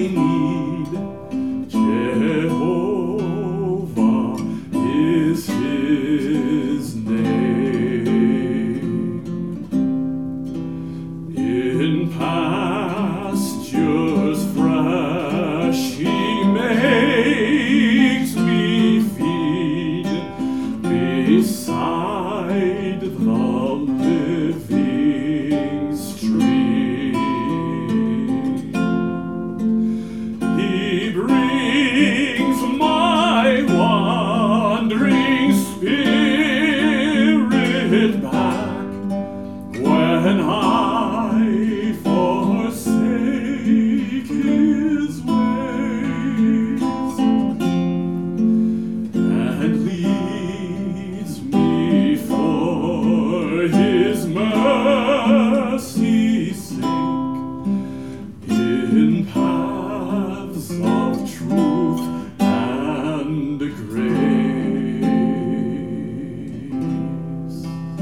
need. Jehovah is his name. In pastures fresh he makes me feed beside the living stream. He brings my wandering spirit back when I forsake his ways, and leads me for his mercy's sake in paths of truth and grace.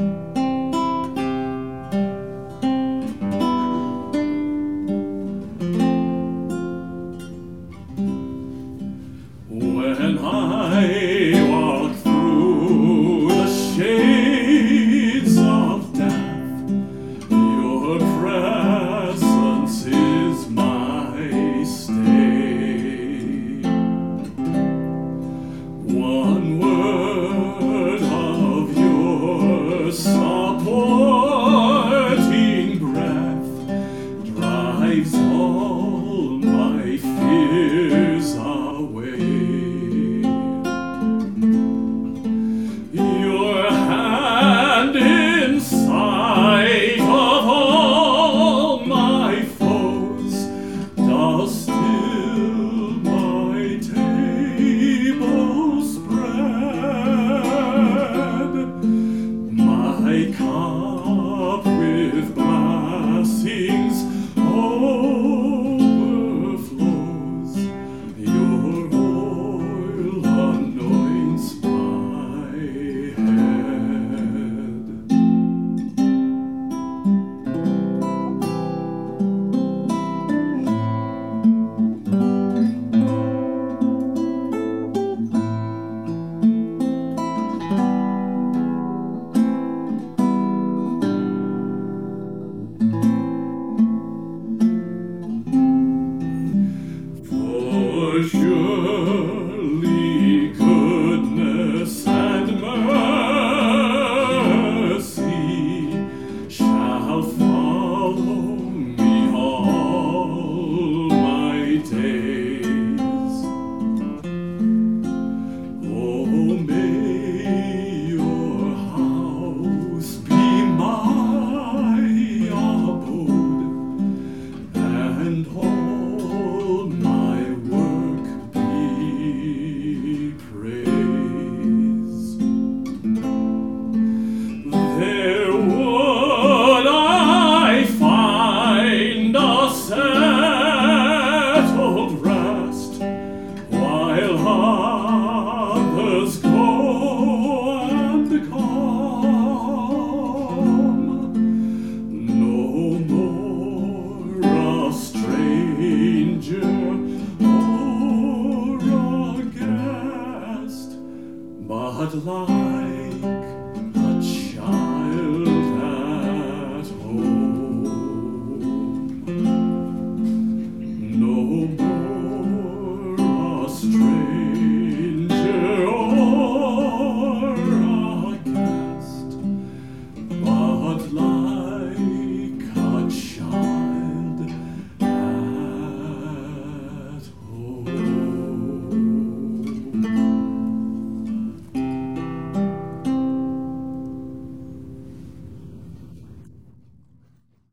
When I walk through the shades of death, your presence is my stay. One word of your supporting breath drives all my fears away. Your hand in sight of all my foes does still my table spread. My cup with blessings overflows. Your oil anoints my head. For surely goodness and mercy shall follow me all my days. Oh, may your house be my abode, and all my work be praise. There would I find a settled rest, while others go and come. No more a stranger or a guest, but life